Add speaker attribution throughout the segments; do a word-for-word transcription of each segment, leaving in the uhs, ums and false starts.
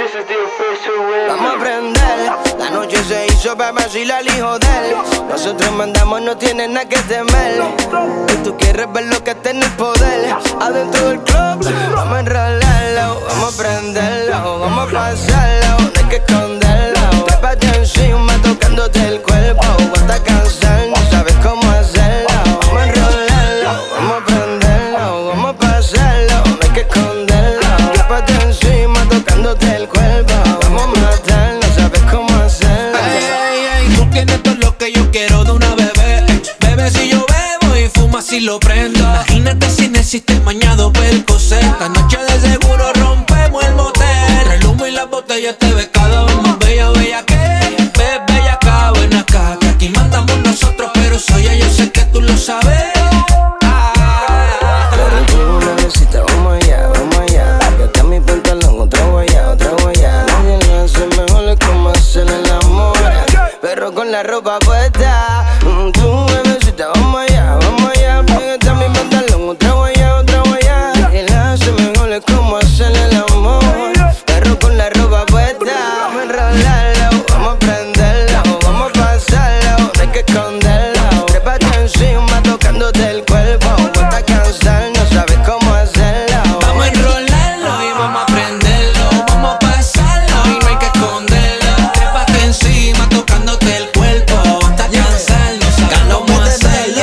Speaker 1: Vamos a aprender, la noche se hizo para vacilar al hijo de él. Nosotros mandamos, no tienen nada que temer. Y tú quieres ver lo que está en el poder. Adentro del club, vamos a enrolarlo, vamos a prenderlo, vamos a pasarlo, no hay que esconderlo. Trépate encima tocándote el cuerpo, hasta cansar, no sabes cómo hacerlo. Vamos a enrolarlo, vamos a prenderlo, vamos a pasarlo, no hay que esconderlo. Trépate encima tocándote el cuerpo, vamos a matar, no sabes cómo hacerlo.
Speaker 2: Ey, ey, tú tienes todo lo que yo quiero de una bebé. Bebé, si yo bebo y fumo si lo prendo. Imagínate si no existe mañana Percocet. Esta noche de seguro rompemos el motel. El humo y las botellas te ves cada vez más bella, bella que ves, bella acá, ven acá. Que aquí mandamos nosotros, pero soy yo, yo sé que tú lo sabes.
Speaker 1: Pero tú necesitas, vamos allá, vamos allá. Pégate a mi pantalón, otra huella, otra huella. Nadie lo hace mejor, es como hacer el amor, pero con la ropa puesta. Mm, Tú necesitas, vamos allá, vamos allá. Pégate a mi pantalón, otra huella, otra huella. Nadie lo hace mejor, es como hacer el amor, pero con la ropa puesta. Vamos a enrolarlo, vamos a prenderlo, vamos a pasarlo, no hay que esconderlo. Trépate encima tocándote el cuerpo, hasta cansar, no sabes cómo hacerlo.
Speaker 2: Vamos a enrolarlo y vamos a prenderlo. Vamos a pasarlo y no hay que esconderlo. Trépate encima tocándote el cuerpo. Hasta cansar, no sabes cómo hacerlo.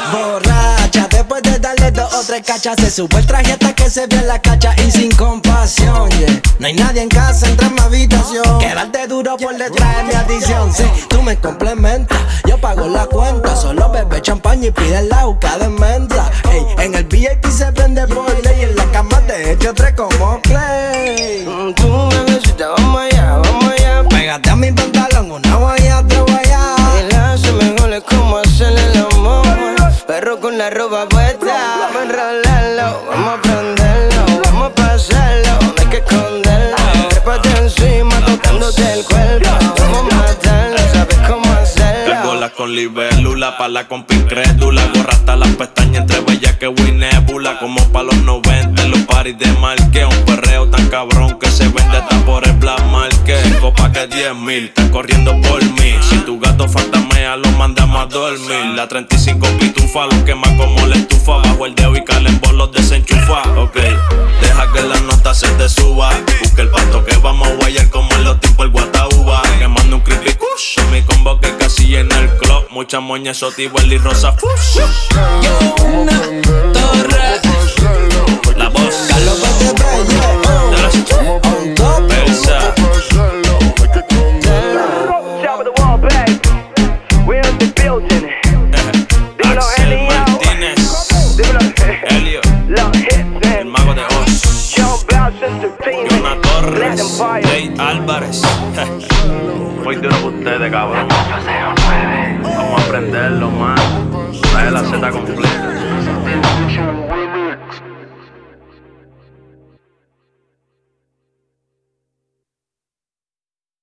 Speaker 3: Borracha, después de darle dos o tres cachas, se sube el traje hasta que se ve la cacha y sin compasión, yeah. No hay nadie en casa, entra en mi habitación. Quedarte duro por detrás de mi adicción. Sí, tú me complementas, yo pago la cuenta. Solo bebe champaña y pide la juca de menta. Ey, en el V I P se prende por ley. En la cama te echo tres como Clay.
Speaker 1: Mm, Tú necesitas, vamos allá, vamos allá.
Speaker 3: Pégate a mi pantalón, una guaya, otra guaya.
Speaker 1: Y la hace mejor, es como hacer el amor, pero con la ropa puesta. Vamos a enrolarlo, vamos a prenderlo, vamos a pasarlo, no hay que esconderlo. Trépate encima tocándote el cuerpo, vamos a matarlo, sabes cómo hacerlo.
Speaker 4: Gárgolas con libélula, pala con pincrédula. Gorra hasta las pestañas entre bella que y nébula. Como pa' los noventa, los paris de marque. Un perreo tan cabrón que se vende hasta por el Black Market. Copa que diez mil, están corriendo por mí. Si tu gato fantamea, lo mandamos a dormir. La treinta y cinco pitufa, lo quema como la estufa. Bajo el dedo y calen bolos desenchufa. Ok, deja que la nota se te suba. Busca el pasto que vamos a guayar como en los tiempos el guataúba. Quemando un creepy kush, mi combo que casi llena el club. Mucha moña, sotibuel y rosa fush.
Speaker 2: Yo una torre,
Speaker 4: La voz
Speaker 3: Galope de Braille,
Speaker 4: de las
Speaker 3: on top.
Speaker 4: Versa. Axel Martínez, Elio, el mago de Oz, Jonah Torres, Jay Álvarez. Muy duro para ustedes, cabrón. Vamos a aprenderlo, man. Trae la Z completa.